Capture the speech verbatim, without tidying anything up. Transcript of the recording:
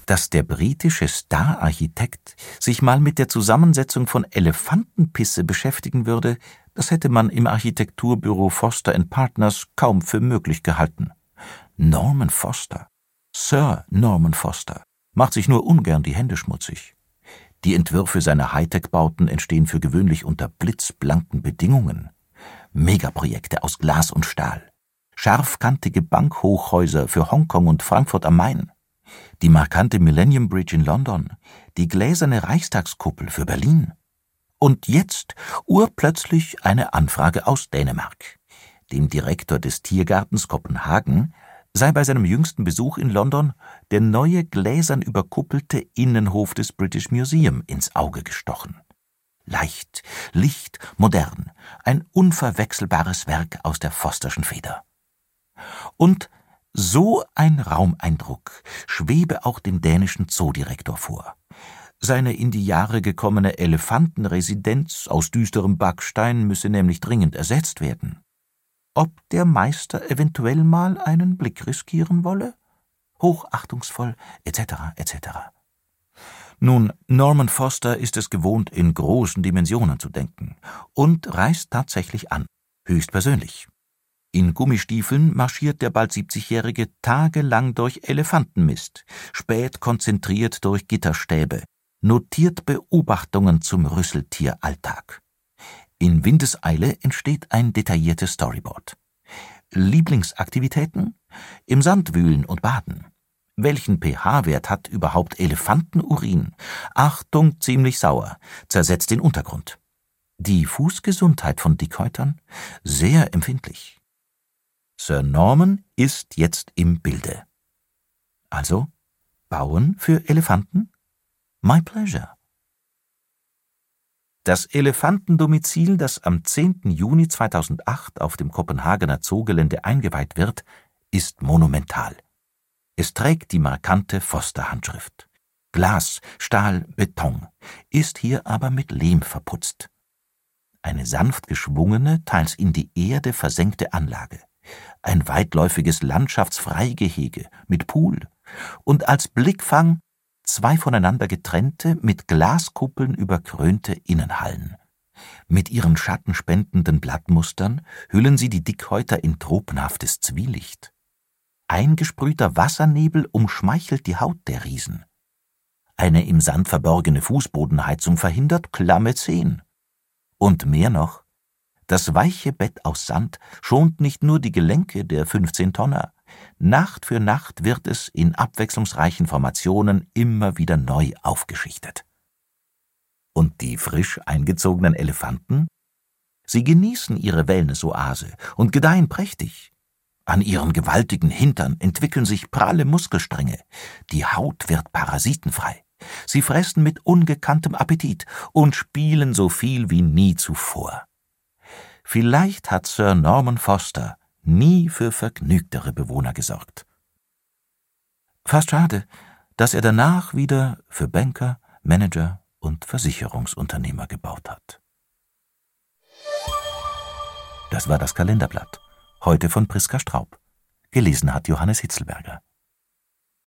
Dass der britische Star-Architekt sich mal mit der Zusammensetzung von Elefantenpisse beschäftigen würde, das hätte man im Architekturbüro Foster and Partners kaum für möglich gehalten. Norman Foster, Sir Norman Foster, macht sich nur ungern die Hände schmutzig. Die Entwürfe seiner Hightech-Bauten entstehen für gewöhnlich unter blitzblanken Bedingungen. Megaprojekte aus Glas und Stahl, scharfkantige Bankhochhäuser für Hongkong und Frankfurt am Main, die markante Millennium Bridge in London, die gläserne Reichstagskuppel für Berlin. Und jetzt urplötzlich eine Anfrage aus Dänemark. Dem Direktor des Tiergartens Kopenhagen sei bei seinem jüngsten Besuch in London der neue gläsern überkuppelte Innenhof des British Museum ins Auge gestochen. Leicht, licht, modern, ein unverwechselbares Werk aus der Fosterschen Feder. Und so ein Raumeindruck schwebe auch dem dänischen Zoodirektor vor. Seine in die Jahre gekommene Elefantenresidenz aus düsterem Backstein müsse nämlich dringend ersetzt werden. Ob der Meister eventuell mal einen Blick riskieren wolle? Hochachtungsvoll, et cetera et cetera. Nun, Norman Foster ist es gewohnt, in großen Dimensionen zu denken und reist tatsächlich an, höchstpersönlich. In Gummistiefeln marschiert der bald siebzigjährige tagelang durch Elefantenmist, spät konzentriert durch Gitterstäbe, notiert Beobachtungen zum Rüsseltieralltag. In Windeseile entsteht ein detailliertes Storyboard. Lieblingsaktivitäten? Im Sand wühlen und baden. Welchen pH-Wert hat überhaupt Elefantenurin? Achtung, ziemlich sauer, zersetzt den Untergrund. Die Fußgesundheit von Dickhäutern? Sehr empfindlich. Sir Norman ist jetzt im Bilde. Also, bauen für Elefanten? My pleasure. Das Elefantendomizil, das am zehnten Juni zweitausendacht auf dem Kopenhagener Zoogelände eingeweiht wird, ist monumental. Es trägt die markante Foster-Handschrift. Glas, Stahl, Beton, ist hier aber mit Lehm verputzt. Eine sanft geschwungene, teils in die Erde versenkte Anlage. Ein weitläufiges Landschaftsfreigehege mit Pool und als Blickfang zwei voneinander getrennte, mit Glaskuppeln überkrönte Innenhallen. Mit ihren schattenspendenden Blattmustern hüllen sie die Dickhäuter in tropenhaftes Zwielicht. Eingesprühter Wassernebel umschmeichelt die Haut der Riesen. Eine im Sand verborgene Fußbodenheizung verhindert klamme Zehen. Und mehr noch, das weiche Bett aus Sand schont nicht nur die Gelenke der fünfzehn Tonner, Nacht für Nacht wird es in abwechslungsreichen Formationen immer wieder neu aufgeschichtet. Und die frisch eingezogenen Elefanten? Sie genießen ihre Wellnessoase und gedeihen prächtig. An ihren gewaltigen Hintern entwickeln sich pralle Muskelstränge, die Haut wird parasitenfrei. Sie fressen mit ungekanntem Appetit und spielen so viel wie nie zuvor. Vielleicht hat Sir Norman Foster nie für vergnügtere Bewohner gesorgt. Fast schade, dass er danach wieder für Banker, Manager und Versicherungsunternehmer gebaut hat. Das war das Kalenderblatt, heute von Priska Straub. Gelesen hat Johannes Hitzelberger.